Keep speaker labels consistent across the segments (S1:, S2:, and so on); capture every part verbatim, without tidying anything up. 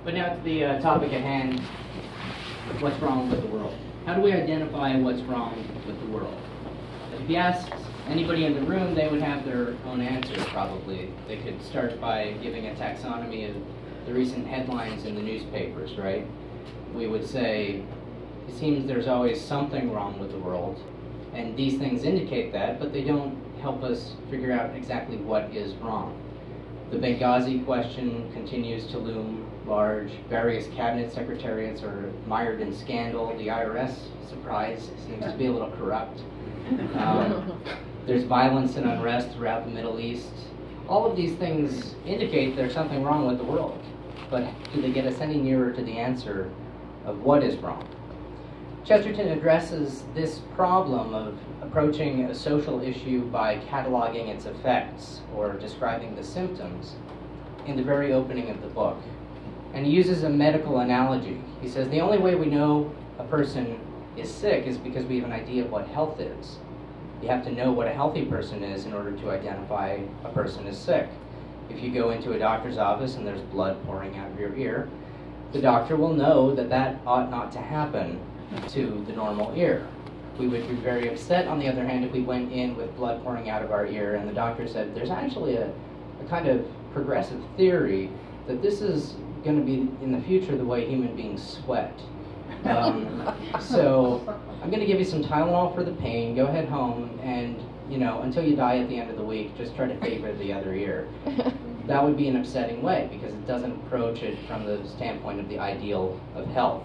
S1: But now to the uh, topic at hand, what's wrong with the world? How do we identify what's wrong with the world? If you asked anybody in the room, they would have their own answer probably. They could start by giving a taxonomy of the recent headlines in the newspapers, right? We would say, it seems there's always something wrong with the world, and these things indicate that, but they don't help us figure out exactly what is wrong. The Benghazi question continues to loom large. Various cabinet secretariats are mired in scandal. The I R S, surprise, seems to be a little corrupt. Um, there's violence and unrest throughout the Middle East. All of these things indicate there's something wrong with the world, but do they get us any nearer to the answer of what is wrong? Chesterton addresses this problem of approaching a social issue by cataloging its effects or describing the symptoms in the very opening of the book. And he uses a medical analogy. He says the only way we know a person is sick is because we have an idea of what health is. You have to know what a healthy person is in order to identify a person as sick. If you go into a doctor's office and there's blood pouring out of your ear, the doctor will know that that ought not to happen to the normal ear. We would be very upset, on the other hand, if we went in with blood pouring out of our ear and the doctor said, there's actually a, a kind of progressive theory that this is going to be, in the future, the way human beings sweat. Um, so I'm going to give you some Tylenol for the pain. Go ahead home and, you know, until you die at the end of the week, just try to favor the other ear. That would be an upsetting way because it doesn't approach it from the standpoint of the ideal of health.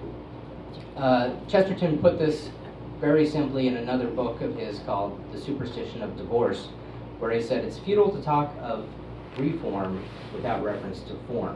S1: Uh, Chesterton put this very simply in another book of his called The Superstition of Divorce, where he said it's futile to talk of reform without reference to form.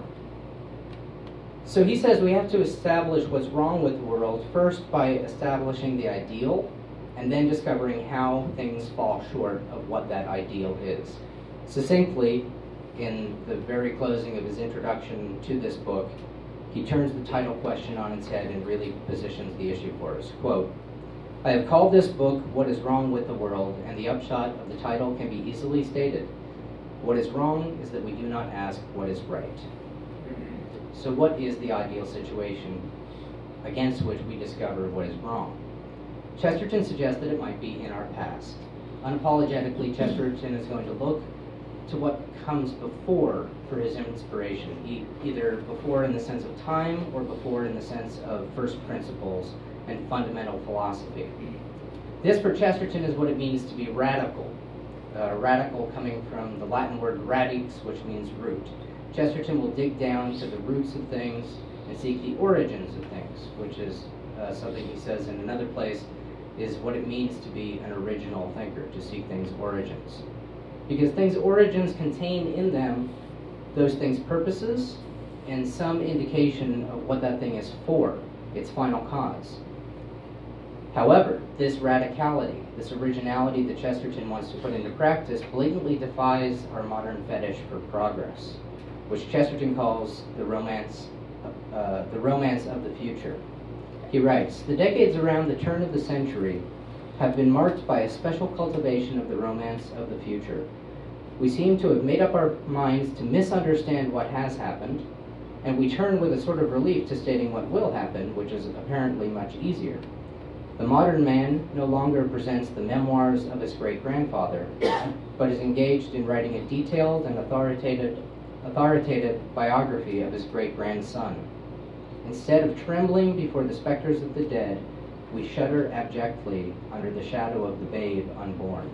S1: So he says we have to establish what's wrong with the world first by establishing the ideal and then discovering how things fall short of what that ideal is. Succinctly, in the very closing of his introduction to this book, he turns the title question on its head and really positions the issue for us. Quote, I have called this book What is Wrong with the World, and the upshot of the title can be easily stated. What is wrong is that we do not ask what is right. So what is the ideal situation against which we discover what is wrong? Chesterton suggests that it might be in our past. Unapologetically, Chesterton is going to look to what comes before for his inspiration, e either before in the sense of time or before in the sense of first principles and fundamental philosophy. This for Chesterton is what it means to be radical. Uh, radical coming from the Latin word radix, which means root. Chesterton will dig down to the roots of things and seek the origins of things, which is uh, something he says in another place is what it means to be an original thinker, to seek things' origins. Because things' origins contain in them those things' purposes and some indication of what that thing is for, its final cause. However, this radicality, this originality that Chesterton wants to put into practice blatantly defies our modern fetish for progress, which Chesterton calls the romance, uh, the romance of the future. He writes, the decades around the turn of the century have been marked by a special cultivation of the romance of the future. We seem to have made up our minds to misunderstand what has happened, and we turn with a sort of relief to stating what will happen, which is apparently much easier. The modern man no longer presents the memoirs of his great-grandfather, but is engaged in writing a detailed and authoritative, authoritative biography of his great-grandson. Instead of trembling before the specters of the dead, we shudder abjectly under the shadow of the babe unborn.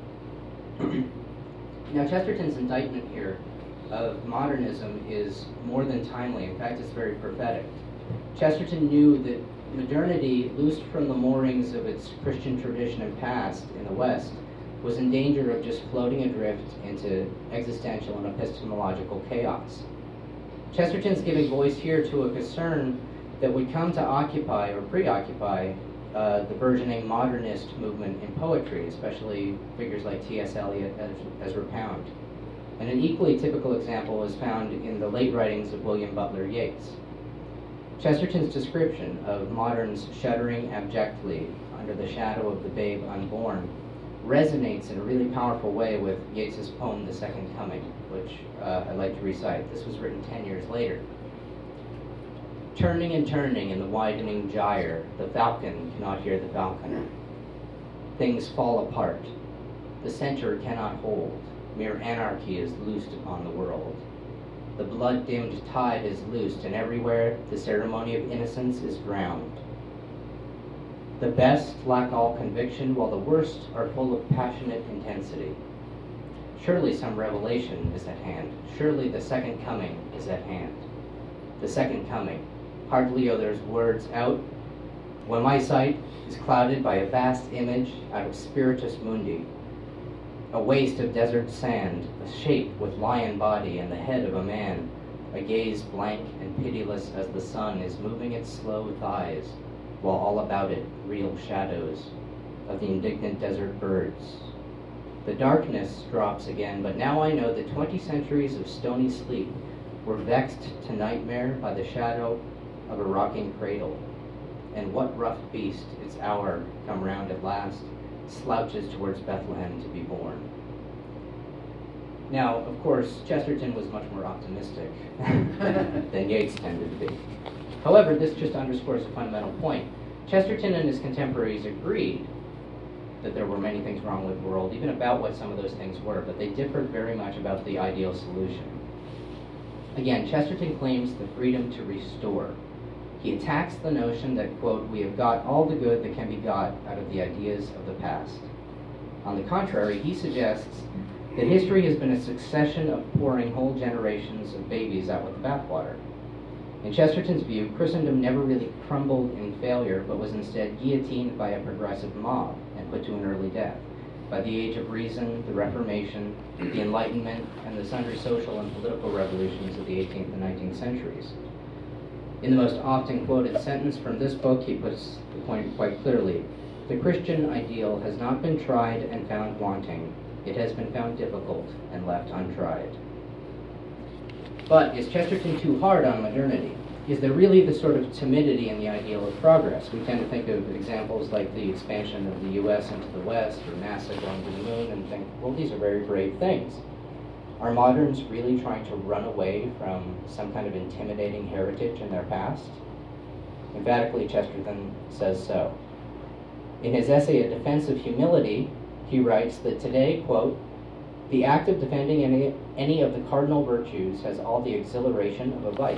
S1: Now, Chesterton's indictment here of modernism is more than timely. In fact, it's very prophetic. Chesterton knew that modernity, loosed from the moorings of its Christian tradition and past in the West, was in danger of just floating adrift into existential and epistemological chaos. Chesterton's giving voice here to a concern that would come to occupy or preoccupy uh, the burgeoning modernist movement in poetry, especially figures like T S Eliot, Ezra Pound. And an equally typical example is found in the late writings of William Butler Yeats. Chesterton's description of moderns shuddering abjectly under the shadow of the babe unborn resonates in a really powerful way with Yeats's poem, The Second Coming, which uh, I'd like to recite. This was written ten years later. Turning and turning in the widening gyre, the falcon cannot hear the falconer. Things fall apart. The center cannot hold. Mere anarchy is loosed upon the world. The blood-dimmed tide is loosed, and everywhere the ceremony of innocence is drowned. The best lack all conviction, while the worst are full of passionate intensity. Surely some revelation is at hand. Surely the second coming is at hand. The second coming. Hardly are those words out when my sight is clouded by a vast image out of spiritus mundi, a waste of desert sand, a shape with lion body and the head of a man, a gaze blank and pitiless as the sun is moving its slow thighs, while all about it real shadows of the indignant desert birds. The darkness drops again, but now I know that twenty centuries of stony sleep were vexed to nightmare by the shadow of a rocking cradle. And what rough beast, its hour come round at last, slouches towards Bethlehem to be born? Now, of course, Chesterton was much more optimistic than Yeats tended to be. However, this just underscores a fundamental point. Chesterton and his contemporaries agreed that there were many things wrong with the world, even about what some of those things were, but they differed very much about the ideal solution. Again, Chesterton claims the freedom to restore. He attacks the notion that, quote, we have got all the good that can be got out of the ideas of the past. On the contrary, he suggests that history has been a succession of pouring whole generations of babies out with the bathwater. In Chesterton's view, Christendom never really crumbled in failure, but was instead guillotined by a progressive mob and put to an early death. By the Age of Reason, the Reformation, the Enlightenment, and the sundry social and political revolutions of the eighteenth and nineteenth centuries. In the most often quoted sentence from this book, he puts the point quite clearly. The Christian ideal has not been tried and found wanting. It has been found difficult and left untried. But is Chesterton too hard on modernity? Is there really the sort of timidity in the ideal of progress? We tend to think of examples like the expansion of the U S into the West, or NASA going to the moon, and think, well, these are very brave things. Are moderns really trying to run away from some kind of intimidating heritage in their past? Emphatically, Chesterton says so. In his essay, A Defense of Humility, he writes that today, quote, the act of defending any, any of the cardinal virtues has all the exhilaration of a vice.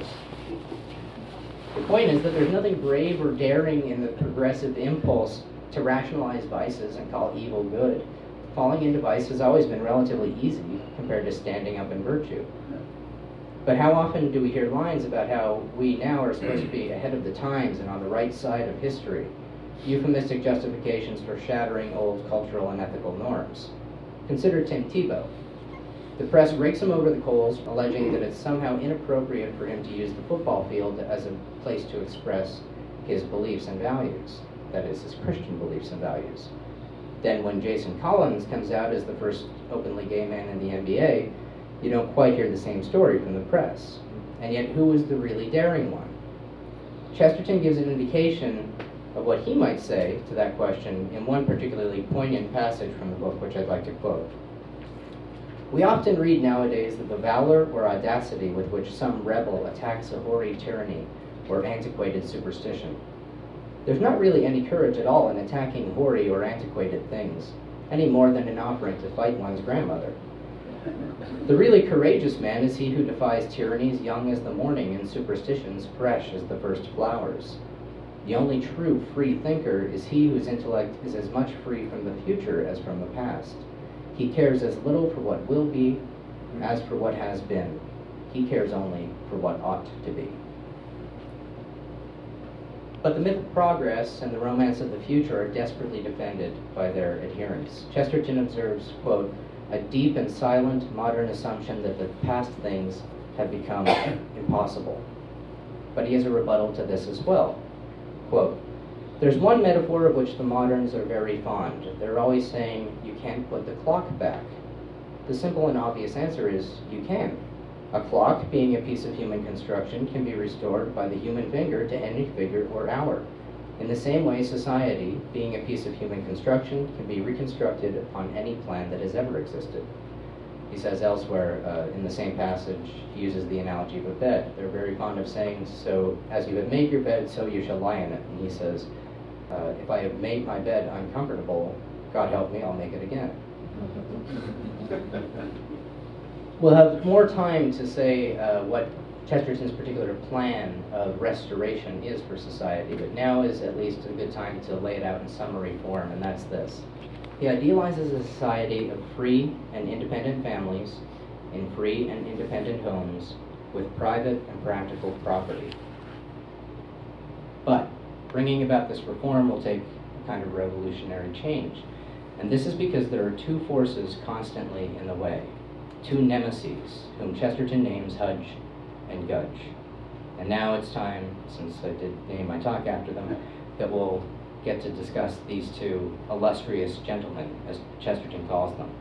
S1: The point is that there's nothing brave or daring in the progressive impulse to rationalize vices and call evil good. Falling into vice has always been relatively easy compared to standing up in virtue. But how often do we hear lines about how we now are supposed to be ahead of the times and on the right side of history? Euphemistic justifications for shattering old cultural and ethical norms. Consider Tim Tebow. The press rakes him over the coals, alleging that it's somehow inappropriate for him to use the football field as a place to express his beliefs and values, that is, his Christian beliefs and values. Then when Jason Collins comes out as the first openly gay man in the N B A, you don't quite hear the same story from the press. And yet, who was the really daring one? Chesterton gives an indication of what he might say to that question in one particularly poignant passage from the book, which I'd like to quote. We often read nowadays of the valor or audacity with which some rebel attacks a hoary tyranny or antiquated superstition. There's not really any courage at all in attacking hoary or antiquated things, any more than in offering to fight one's grandmother. The really courageous man is he who defies tyrannies young as the morning and superstitions fresh as the first flowers. The only true free thinker is he whose intellect is as much free from the future as from the past. He cares as little for what will be as for what has been. He cares only for what ought to be. But the myth of progress and the romance of the future are desperately defended by their adherents. Chesterton observes, quote, a deep and silent modern assumption that the past things have become impossible. But he has a rebuttal to this as well. Quote, there's one metaphor of which the moderns are very fond. They're always saying, you can't put the clock back. The simple and obvious answer is, you can. A clock, being a piece of human construction, can be restored by the human finger to any figure or hour. In the same way, society, being a piece of human construction, can be reconstructed upon any plan that has ever existed. He says elsewhere uh, in the same passage, he uses the analogy of a bed. They're very fond of saying, so as you have made your bed, so you shall lie in it. And he says, uh, if I have made my bed uncomfortable, God help me, I'll make it again. We'll have more time to say uh, what Chesterton's particular plan of restoration is for society, but now is at least a good time to lay it out in summary form, and that's this. He idealizes a society of free and independent families in free and independent homes with private and practical property. But bringing about this reform will take a kind of revolutionary change. And this is because there are two forces constantly in the way, two nemeses, whom Chesterton names Hudge and Gudge. And now it's time, since I did name my talk after them, that we'll get to discuss these two illustrious gentlemen, as Chesterton calls them.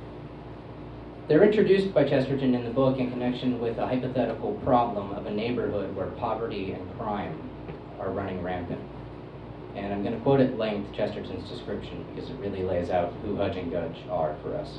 S1: They're introduced by Chesterton in the book in connection with a hypothetical problem of a neighborhood where poverty and crime are running rampant. And I'm going to quote at length Chesterton's description because it really lays out who Hudge and Gudge are for us.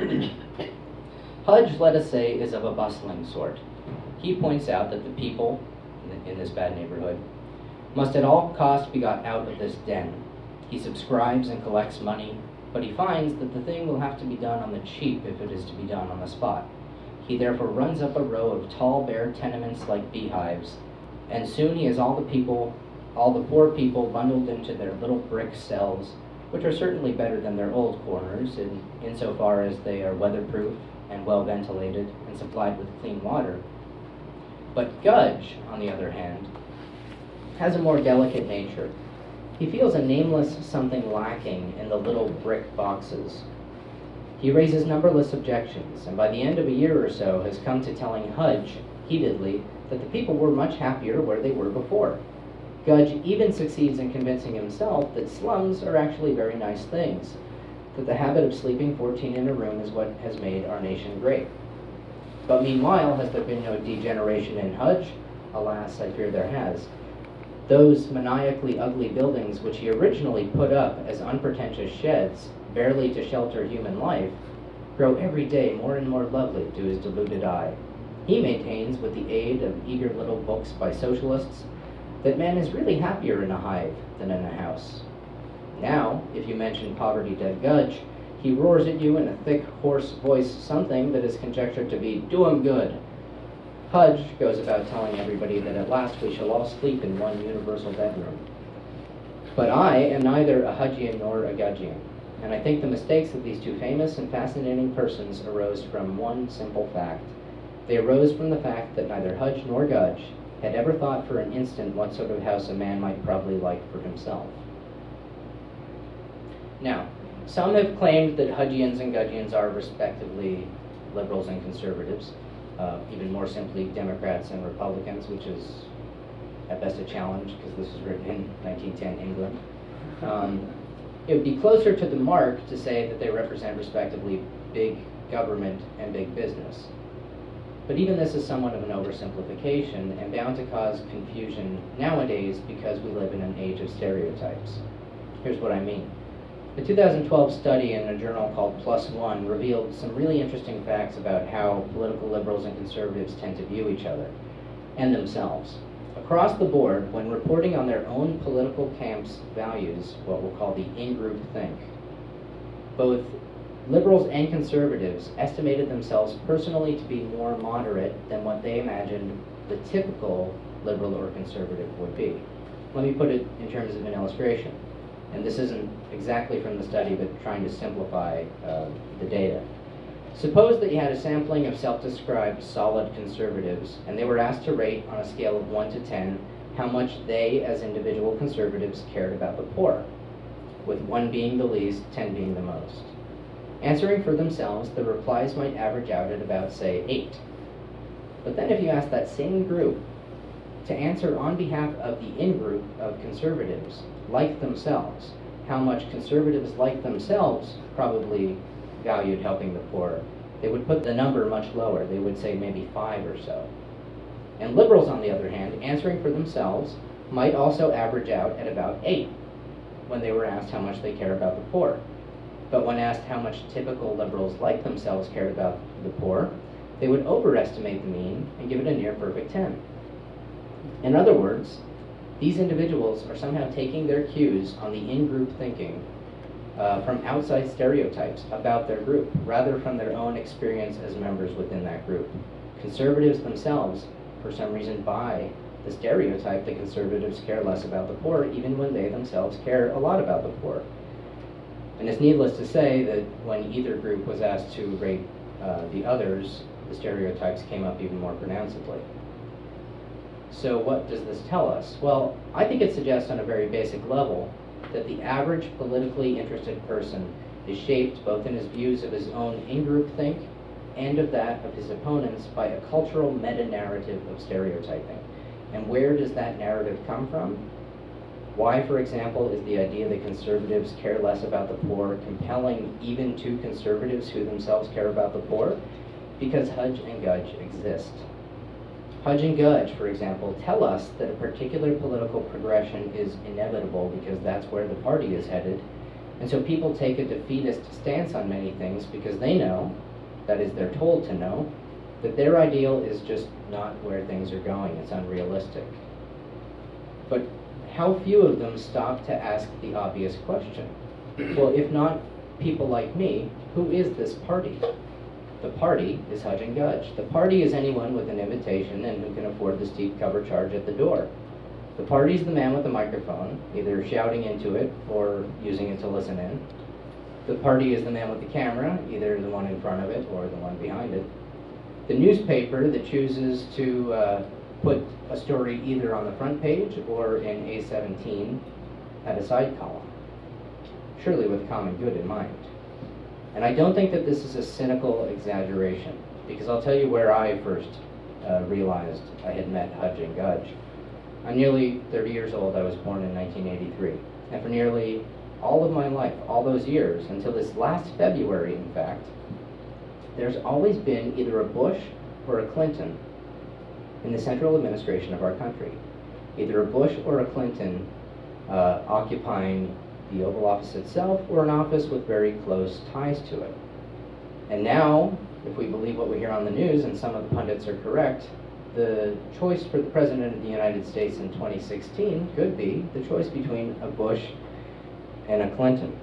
S1: Hudge, let us say, is of a bustling sort. He points out that the people in this bad neighborhood must at all costs be got out of this den. He subscribes and collects money, but he finds that the thing will have to be done on the cheap if it is to be done on the spot. He therefore runs up a row of tall, bare tenements like beehives, and soon he has all the people, all the poor people bundled into their little brick cells, which are certainly better than their old corners in insofar as they are weatherproof and well ventilated and supplied with clean water. But Gudge, on the other hand, has a more delicate nature. He feels a nameless something lacking in the little brick boxes. He raises numberless objections, and by the end of a year or so has come to telling Hudge, heatedly, that the people were much happier where they were before. Gudge even succeeds in convincing himself that slums are actually very nice things, that the habit of sleeping fourteen in a room is what has made our nation great. But meanwhile, has there been no degeneration in Hudge? Alas, I fear there has. Those maniacally ugly buildings which he originally put up as unpretentious sheds, barely to shelter human life, grow every day more and more lovely to his deluded eye. He maintains, with the aid of eager little books by socialists, that man is really happier in a hive than in a house. Now, if you mention poverty-dead Gudge, he roars at you in a thick, hoarse voice something that is conjectured to be, "Do 'em good." Hudge goes about telling everybody that at last we shall all sleep in one universal bedroom. But I am neither a Hudgian nor a Gudgian, and I think the mistakes of these two famous and fascinating persons arose from one simple fact. They arose from the fact that neither Hudge nor Gudge had ever thought for an instant what sort of house a man might probably like for himself. Now, some have claimed that Hudgians and Gudgians are respectively liberals and conservatives. Uh, even more simply, Democrats and Republicans, which is at best a challenge because this was written in nineteen ten England. Um, it would be closer to the mark to say that they represent respectively big government and big business. But even this is somewhat of an oversimplification and bound to cause confusion nowadays because we live in an age of stereotypes. Here's what I mean. A two thousand twelve study in a journal called Plus One revealed some really interesting facts about how political liberals and conservatives tend to view each other and themselves. Across the board, when reporting on their own political camp's values, what we'll call the in-group think, both liberals and conservatives estimated themselves personally to be more moderate than what they imagined the typical liberal or conservative would be. Let me put it in terms of an illustration. And this isn't exactly from the study, but trying to simplify uh, the data. Suppose that you had a sampling of self-described solid conservatives, and they were asked to rate on a scale of one to ten how much they, as individual conservatives, cared about the poor, with one being the least, ten being the most. Answering for themselves, the replies might average out at about, say, eight. But then if you ask that same group to answer on behalf of the in-group of conservatives, like themselves, how much conservatives like themselves probably valued helping the poor, they would put the number much lower. They would say maybe five or so. And liberals, on the other hand, answering for themselves, might also average out at about eight when they were asked how much they care about the poor. But when asked how much typical liberals like themselves cared about the poor, they would overestimate the mean and give it a near perfect ten. In other words, these individuals are somehow taking their cues on the in-group thinking uh, from outside stereotypes about their group, rather from their own experience as members within that group. Conservatives themselves, for some reason, buy the stereotype that conservatives care less about the poor, even when they themselves care a lot about the poor. And it's needless to say that when either group was asked to rate uh, the others, the stereotypes came up even more pronouncedly. So what does this tell us? Well, I think it suggests on a very basic level that the average politically interested person is shaped both in his views of his own in-group think and of that of his opponents by a cultural meta-narrative of stereotyping. And where does that narrative come from? Why, for example, is the idea that conservatives care less about the poor compelling even to conservatives who themselves care about the poor? Because Hudge and Gudge exist. Hudge and Gudge, for example, tell us that a particular political progression is inevitable because that's where the party is headed. And so people take a defeatist stance on many things because they know, that is, they're told to know, that their ideal is just not where things are going. It's unrealistic. But how few of them stop to ask the obvious question? Well, if not people like me, who is this party? The party is Hudge and Gudge. The party is anyone with an invitation and who can afford the steep cover charge at the door. The party is the man with the microphone, either shouting into it or using it to listen in. The party is the man with the camera, either the one in front of it or the one behind it. The newspaper that chooses to uh, put a story either on the front page or in A seventeen at a side column, surely with common good in mind. And I don't think that this is a cynical exaggeration, because I'll tell you where I first uh, realized I had met Hudge and Gudge. I'm nearly thirty years old. I was born in nineteen eighty-three. And for nearly all of my life, all those years, until this last February, in fact, there's always been either a Bush or a Clinton in the central administration of our country. Either a Bush or a Clinton uh, occupying the Oval Office itself, or an office with very close ties to it. And now, if we believe what we hear on the news, and some of the pundits are correct, the choice for the President of the United States in twenty sixteen could be the choice between a Bush and a Clinton.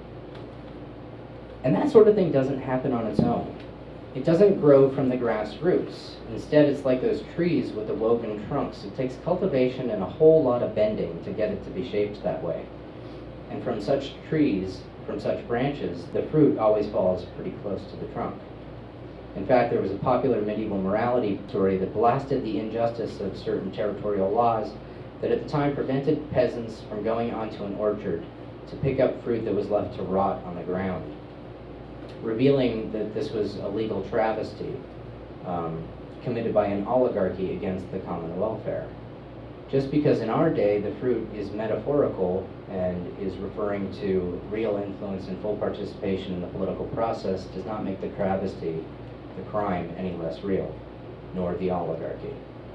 S1: And that sort of thing doesn't happen on its own. It doesn't grow from the grassroots. Instead, it's like those trees with the woven trunks. It takes cultivation and a whole lot of bending to get it to be shaped that way. And from such trees, from such branches, the fruit always falls pretty close to the trunk. In fact, there was a popular medieval morality story that blasted the injustice of certain territorial laws that at the time prevented peasants from going onto an orchard to pick up fruit that was left to rot on the ground, revealing that this was a legal travesty um, committed by an oligarchy against the common welfare. Just because in our day the fruit is metaphorical and is referring to real influence and full participation in the political process does not make the travesty, the crime, any less real, nor the oligarchy.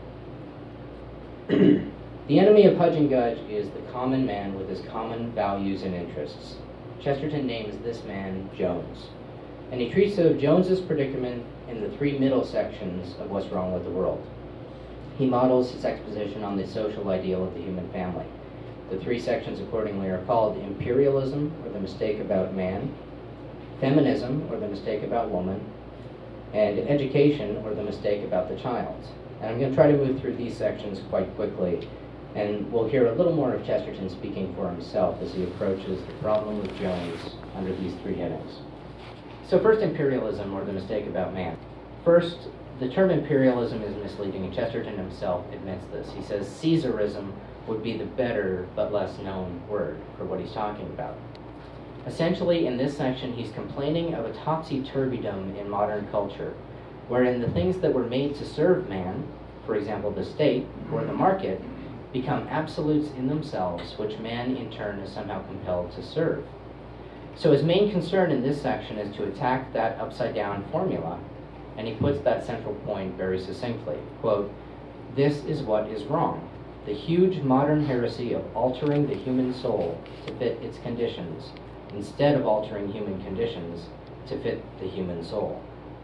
S1: The enemy of Hudge and Gudge is the common man with his common values and interests. Chesterton names this man Jones, and he treats of Jones's predicament in the three middle sections of What's Wrong with the World. He models his exposition on the social ideal of the human family. The three sections accordingly are called imperialism, or the mistake about man, feminism, or the mistake about woman, and education, or the mistake about the child. And I'm going to try to move through these sections quite quickly, and we'll hear a little more of Chesterton speaking for himself as he approaches the problem with Jones under these three headings. So first, imperialism, or the mistake about man. First, the term imperialism is misleading, and Chesterton himself admits this. He says Caesarism would be the better but less known word for what he's talking about. Essentially, in this section, he's complaining of a topsy-turvydom in modern culture, wherein the things that were made to serve man, for example, the state or the market, become absolutes in themselves, which man in turn is somehow compelled to serve. So his main concern in this section is to attack that upside-down formula, and he puts that central point very succinctly. Quote, "This is what is wrong. The huge modern heresy of altering the human soul to fit its conditions
S2: instead of altering human conditions to fit the human soul.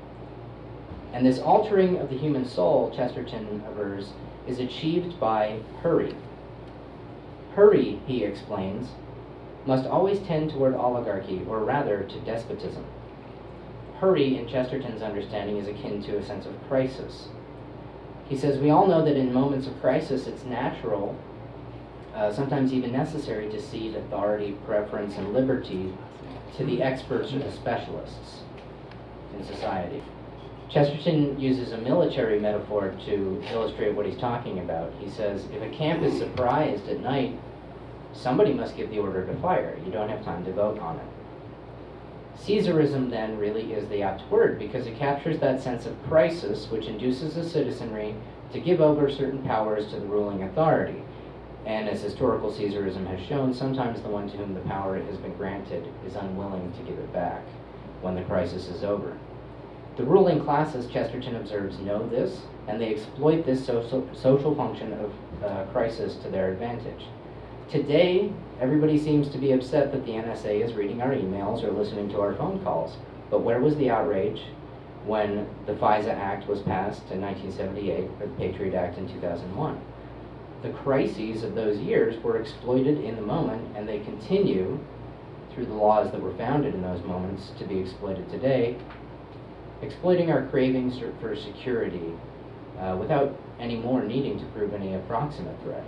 S2: And this altering of the human soul, Chesterton avers, is achieved by hurry. Hurry, he explains, must always tend toward oligarchy, or rather to despotism. Hurry, in Chesterton's understanding, is akin to a sense of crisis. He says, we all know that in moments of crisis it's natural, uh, sometimes even necessary, to cede authority, preference, and liberty to the experts or the specialists in society. Chesterton uses a military metaphor to illustrate what he's talking about. He says, if a camp is surprised at night, somebody must give the order to fire. You don't have time to vote on it. Caesarism, then, really is the apt word, because it captures that sense of crisis which induces the citizenry to give over certain powers to the ruling authority. And as historical Caesarism has shown, sometimes the one to whom the power has been granted is unwilling to give it back when the crisis is over. The ruling classes, Chesterton observes, know this, and they exploit this social, social function of uh, crisis to their advantage. Today, everybody seems to be upset that the N S A is reading our emails or listening to our phone calls. But where was the outrage when the FISA Act was passed in nineteen seventy-eight, or the Patriot Act in two thousand one? The crises of those years were exploited in the moment, and they continue, through the laws that were founded in those moments, to be exploited today, exploiting our cravings for security uh, without any more needing to prove any approximate threat.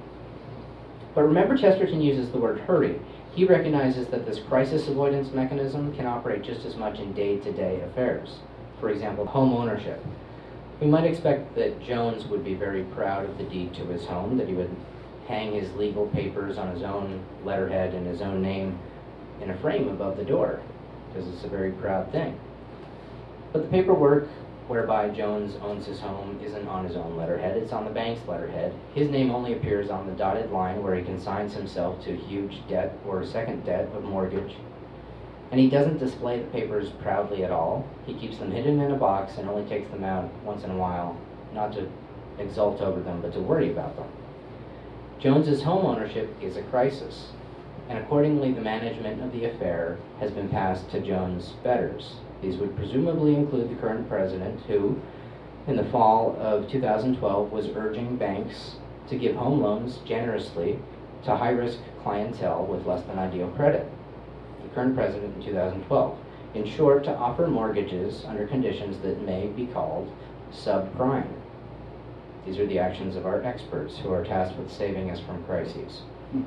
S2: But remember, Chesterton uses the word hurry. He recognizes that this crisis avoidance mechanism can operate just as much in day-to-day affairs. For example, home ownership. We might expect that Jones would be very proud of the deed to his home, that he would hang his legal papers on his own letterhead and his own name in a frame above the door, because it's a very proud thing. But the paperwork whereby Jones owns his home isn't on his own letterhead, it's on the bank's letterhead. His name only appears on the dotted line where he consigns himself to a huge debt or a second debt of mortgage. And he doesn't display the papers proudly at all. He keeps them hidden in a box and only takes them out once in a while, not to exult over them, but to worry about them. Jones's home ownership is a crisis, and accordingly the management of the affair has been passed to Jones' betters. These would presumably include the current president, who, in the fall of two thousand twelve, was urging banks to give home loans generously to high-risk clientele with less than ideal credit. The current president in two thousand twelve. In short, to offer mortgages under conditions that may be called subprime. These are the actions of our experts who are tasked with saving us from crises.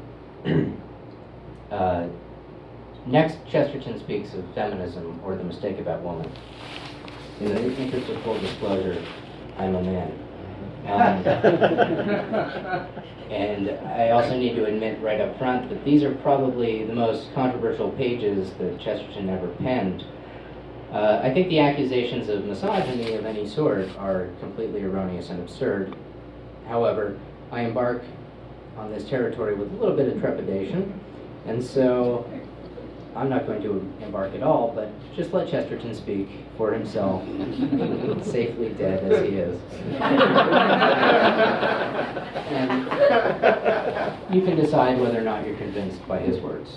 S2: uh, Next, Chesterton speaks of feminism, or the mistake about woman. In the interest of full disclosure, I'm a man. Um, and I also need to admit right up front that these are probably the most controversial pages that Chesterton ever penned. Uh, I think the accusations of misogyny of any sort are completely erroneous and absurd. However, I embark on this territory with a little bit of trepidation, and so I'm not going to embark at all, but just let Chesterton speak for himself, safely dead as he is. And you can decide whether or not you're convinced by his words.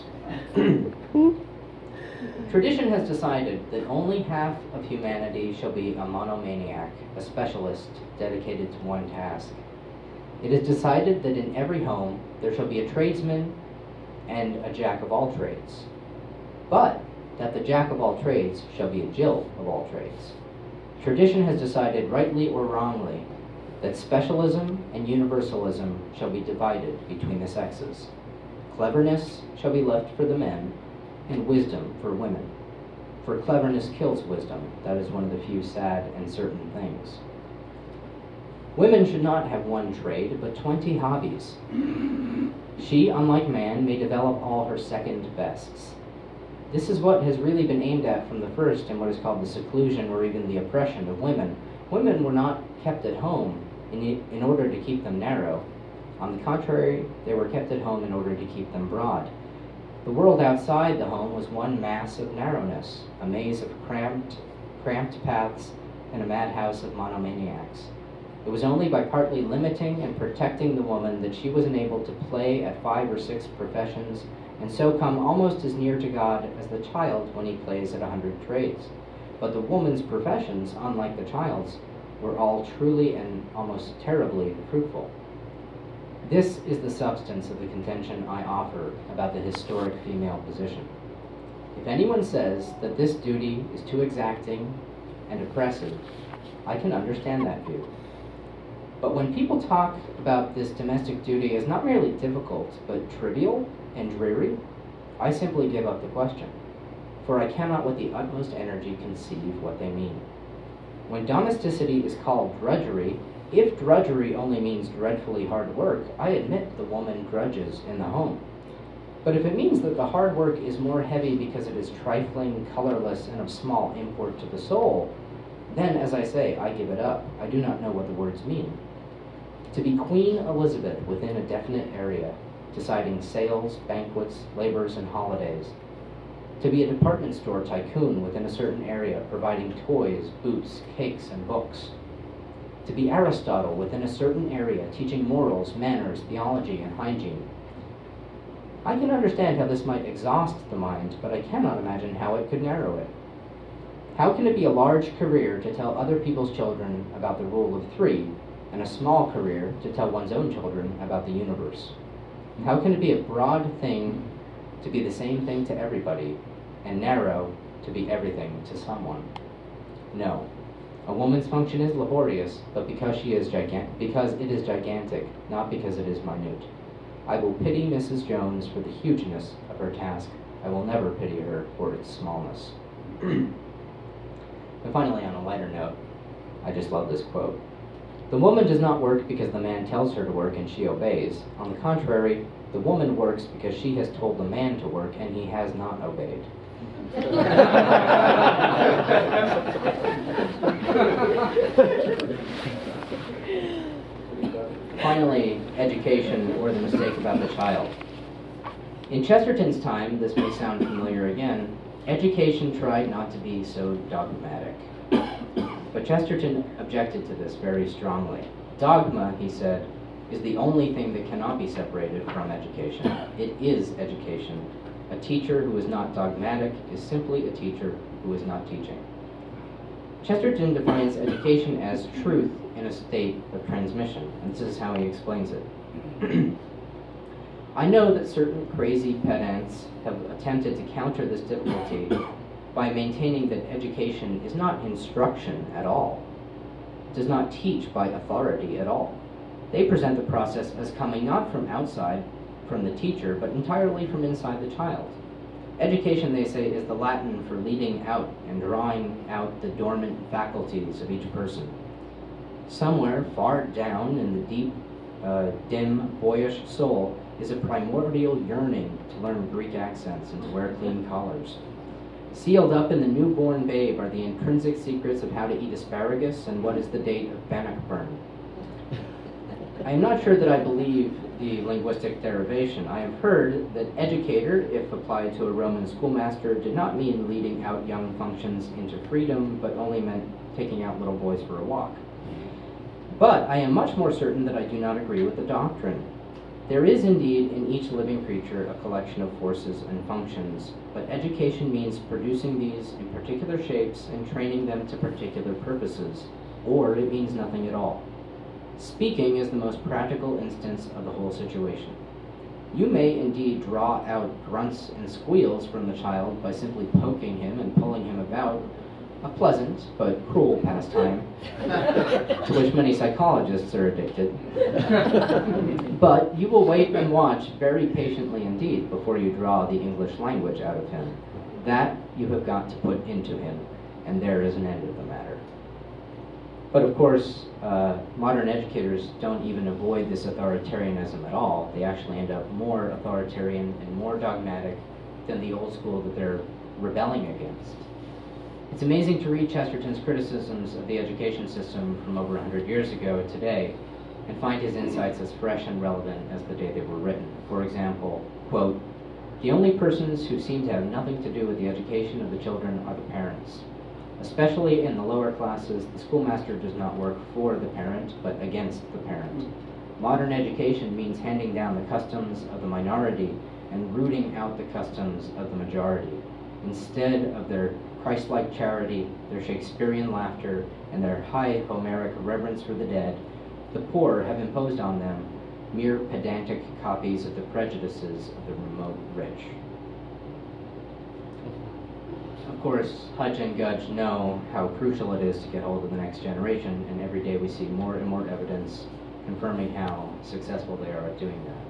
S2: Tradition has decided that only half of humanity shall be a monomaniac, a specialist dedicated to one task. It is decided that in every home there shall be a tradesman and a jack of all trades, but that the jack of all trades shall be a Jill of all trades. Tradition has decided, rightly or wrongly, that specialism and universalism shall be divided between the sexes. Cleverness shall be left for the men, and wisdom for women. For cleverness kills wisdom. That is one of the few sad and certain things. Women should not have one trade, but twenty hobbies. She, unlike man, may develop all her second bests. This is what has really been aimed at from the first in what is called the seclusion or even the oppression of women. Women were not kept at home in, in order to keep them narrow. On the contrary, they were kept at home in order to keep them broad. The world outside the home was one mass of narrowness, a maze of cramped, cramped paths, and a madhouse of monomaniacs. It was only by partly limiting and protecting the woman that she was enabled to play at five or six professions and so come almost as near to God as the child when he plays at a hundred trades. But the woman's professions, unlike the child's, were all truly and almost terribly fruitful. This is the substance of the contention I offer about the historic female position. If anyone says that this duty is too exacting and oppressive, I can understand that view. But when people talk about this domestic duty as not merely difficult, but trivial and dreary, I simply give up the question, for I cannot with the utmost energy conceive what they mean. When domesticity is called drudgery, if drudgery only means dreadfully hard work, I admit the woman drudges in the home. But if it means that the hard work is more heavy because it is trifling, colorless, and of small import to the soul, then, as I say, I give it up. I do not know what the words mean. To be Queen Elizabeth within a definite area, deciding sales, banquets, labors, and holidays. To be a department store tycoon within a certain area, providing toys, boots, cakes, and books. To be Aristotle within a certain area, teaching morals, manners, theology, and hygiene. I can understand how this might exhaust the mind, but I cannot imagine how it could narrow it. How can it be a large career to tell other people's children about the rule of three, and a small career to tell one's own children about the universe? How can it be a broad thing to be the same thing to everybody, and narrow to be everything to someone? No. A woman's function is laborious, but because she is gigant, because it is gigantic, not because it is minute. I will pity Missus Jones for the hugeness of her task. I will never pity her for its smallness. And finally, on a lighter note, I just love this quote. The woman does not work because the man tells her to work and she obeys. On the contrary, the woman works because she has told the man to work and he has not obeyed. Finally, education, or the mistake about the child. In Chesterton's time, this may sound familiar again, education tried not to be so dogmatic. But Chesterton objected to this very strongly. Dogma, he said, is the only thing that cannot be separated from education. It is education. A teacher who is not dogmatic is simply a teacher who is not teaching. Chesterton defines education as truth in a state of transmission, and this is how he explains it. I know that certain crazy pedants have attempted to counter this difficulty by maintaining that education is not instruction at all, does not teach by authority at all. They present the process as coming not from outside, from the teacher, but entirely from inside the child. Education, they say, is the Latin for leading out and drawing out the dormant faculties of each person. Somewhere far down in the deep, uh, dim, boyish soul is a primordial yearning to learn Greek accents and to wear clean collars. Sealed up in the newborn babe are the intrinsic secrets of how to eat asparagus and what is the date of Bannockburn. I am not sure that I believe the linguistic derivation. I have heard that educator, if applied to a Roman schoolmaster, did not mean leading out young functions into freedom, but only meant taking out little boys for a walk. But I am much more certain that I do not agree with the doctrine. There is indeed in each living creature a collection of forces and functions, but education means producing these in particular shapes and training them to particular purposes, or it means nothing at all. Speaking is the most practical instance of the whole situation. You may indeed draw out grunts and squeals from the child by simply poking him and pulling him about, a pleasant but cruel pastime to which many psychologists are addicted. But you will wait and watch very patiently indeed before you draw the English language out of him. That you have got to put into him, and there is an end of the matter. But of course, uh, modern educators don't even avoid this authoritarianism at all. They actually end up more authoritarian and more dogmatic than the old school that they're rebelling against. It's amazing to read Chesterton's criticisms of the education system from over one hundred years ago today and find his insights as fresh and relevant as the day they were written. For example, quote, "The only persons who seem to have nothing to do with the education of the children are the parents. Especially in the lower classes, the schoolmaster does not work for the parent, but against the parent. Modern education means handing down the customs of the minority and rooting out the customs of the majority. Instead of their Christ-like charity, their Shakespearean laughter, and their high Homeric reverence for the dead, the poor have imposed on them mere pedantic copies of the prejudices of the remote rich. Of course, Hutch and Gudge know how crucial it is to get hold of the next generation, and every day we see more and more evidence confirming how successful they are at doing that.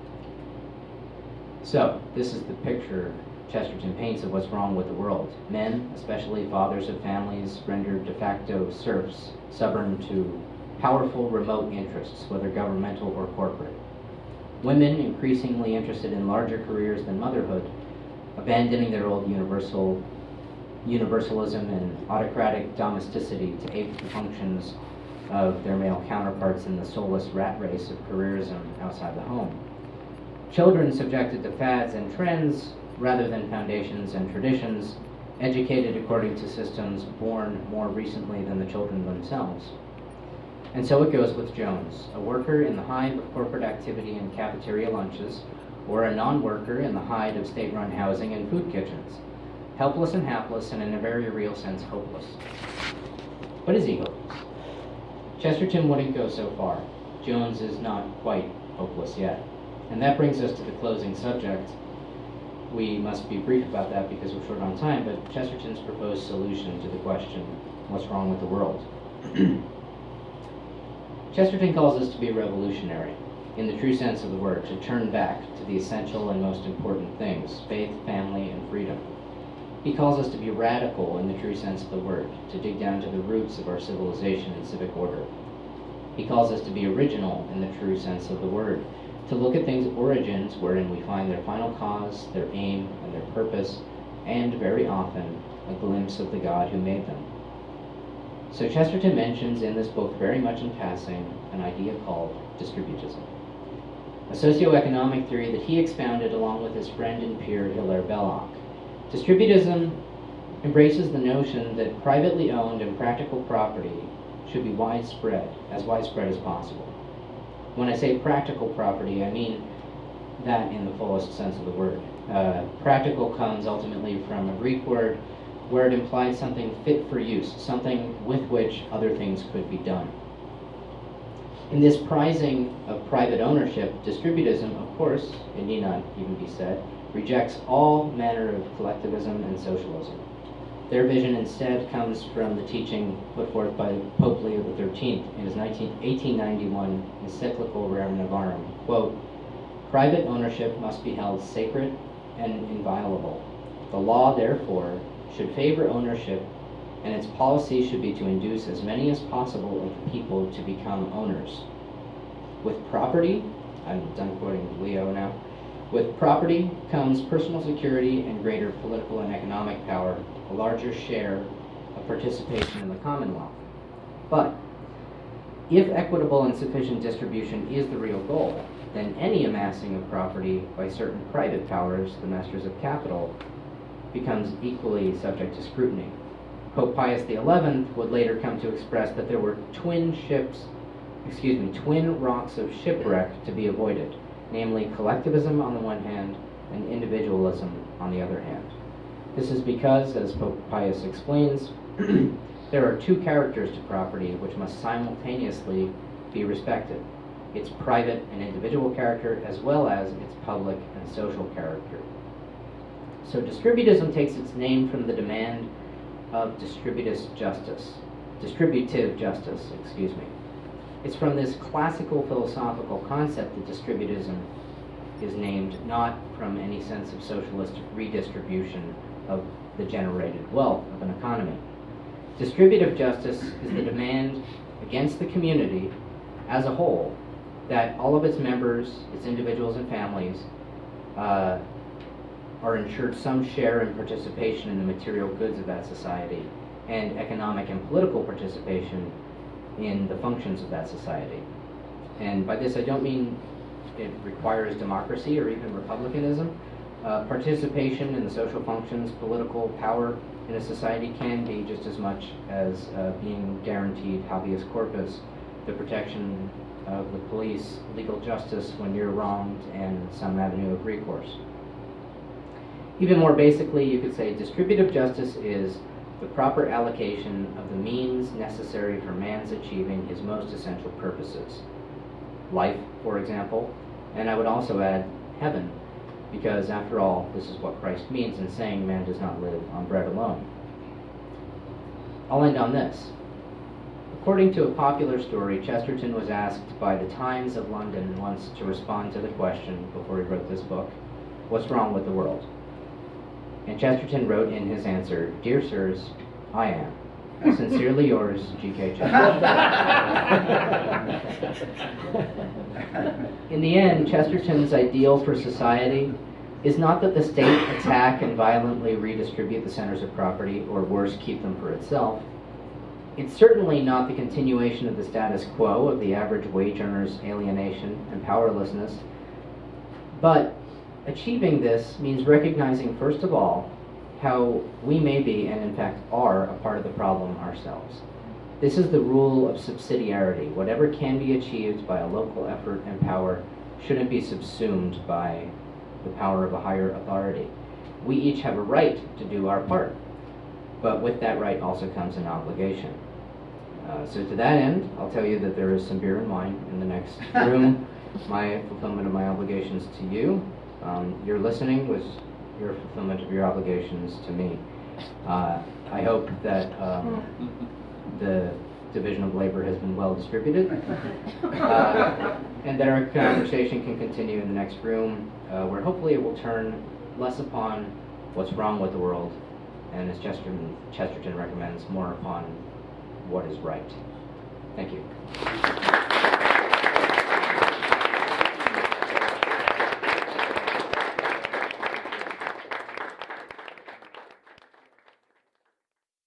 S2: So, this is the picture Chesterton paints of what's wrong with the world. Men, especially fathers of families, rendered de facto serfs, stubborn to powerful remote interests, whether governmental or corporate. Women, increasingly interested in larger careers than motherhood, abandoning their old universal universalism and autocratic domesticity to ape the functions of their male counterparts in the soulless rat race of careerism outside the home. Children subjected to fads and trends rather than foundations and traditions, educated according to systems born more recently than the children themselves. And so it goes with Jones, a worker in the hive of corporate activity and cafeteria lunches, or a non-worker in the hide of state-run housing and food kitchens. Helpless and hapless, and in a very real sense, hopeless. But is he hopeless? Chesterton wouldn't go so far. Jones is not quite hopeless yet. And that brings us to the closing subject. We must be brief about that because we're short on time, but Chesterton's proposed solution to the question, what's wrong with the world? Chesterton calls us to be revolutionary, in the true sense of the word, to turn back to the essential and most important things, faith, family, and freedom. He calls us to be radical in the true sense of the word, to dig down to the roots of our civilization and civic order. He calls us to be original in the true sense of the word, to look at things' origins wherein we find their final cause, their aim, and their purpose, and very often a glimpse of the God who made them. So Chesterton mentions in this book, very much in passing, an idea called distributism, a socioeconomic theory that he expounded along with his friend and peer Hilaire Belloc. Distributism embraces the notion that privately owned and practical property should be widespread, as widespread as possible. When I say practical property, I mean that in the fullest sense of the word. Uh, practical comes ultimately from a Greek word where it implies something fit for use, something with which other things could be done. In this prizing of private ownership, distributism, of course, it need not even be said, rejects all manner of collectivism and socialism. Their vision instead comes from the teaching put forth by Pope Leo the thirteenth in his eighteen ninety-one encyclical Rerum Novarum, quote, "Private ownership must be held sacred and inviolable. The law, therefore, should favor ownership, and its policy should be to induce as many as possible of the people to become owners. With property," I'm done quoting Leo now, "with property comes personal security and greater political and economic power, a larger share of participation in the commonwealth. But if equitable and sufficient distribution is the real goal, then any amassing of property by certain private powers, the masters of capital, becomes equally subject to scrutiny." Pope Pius the eleventh would later come to express that there were twin ships, excuse me, twin rocks of shipwreck to be avoided, namely collectivism on the one hand and individualism on the other hand. This is because, as Pope Pius explains, there are two characters to property which must simultaneously be respected: its private and individual character, as well as its public and social character. So distributism takes its name from the demand of distributus justice, distributive justice, excuse me. It's from this classical philosophical concept that distributism is named, not from any sense of socialist redistribution of the generated wealth of an economy. Distributive justice is the demand against the community as a whole that all of its members, its individuals and families, uh, are ensured some share and participation in the material goods of that society, and economic and political participation in the functions of that society. And by this I don't mean it requires democracy or even republicanism. Uh, participation in the social functions, political power in a society can be just as much as uh, being guaranteed habeas corpus, the protection of the police, legal justice when you're wronged, and some avenue of recourse. Even more basically, you could say distributive justice is the proper allocation of the means necessary for man's achieving his most essential purposes. Life, for example, and I would also add heaven, because after all, this is what Christ means in saying man does not live on bread alone. I'll end on this. According to a popular story, Chesterton was asked by the Times of London once to respond to the question, before he wrote this book, what's wrong with the world? And Chesterton wrote in his answer, "Dear sirs, I am. Sincerely yours, G K Chesterton." In the end, Chesterton's ideal for society is not that the state attack and violently redistribute the centers of property, or worse, keep them for itself. It's certainly not the continuation of the status quo of the average wage earner's alienation and powerlessness, but achieving this means recognizing, first of all, how we may be, and in fact are, a part of the problem ourselves. This is the rule of subsidiarity. Whatever can be achieved by a local effort and power shouldn't be subsumed by the power of a higher authority. We each have a right to do our part, but with that right also comes an obligation. Uh, so to that end, I'll tell you that there is some beer and wine in the next room. My fulfillment of my obligations to you. Um, your listening was your fulfillment of your obligations to me. Uh, I hope that um, the division of labor has been well distributed, uh, and that our conversation can continue in the next room, uh, where hopefully it will turn less upon what's wrong with the world, and as Chesterton, Chesterton recommends, more upon what is right. Thank you.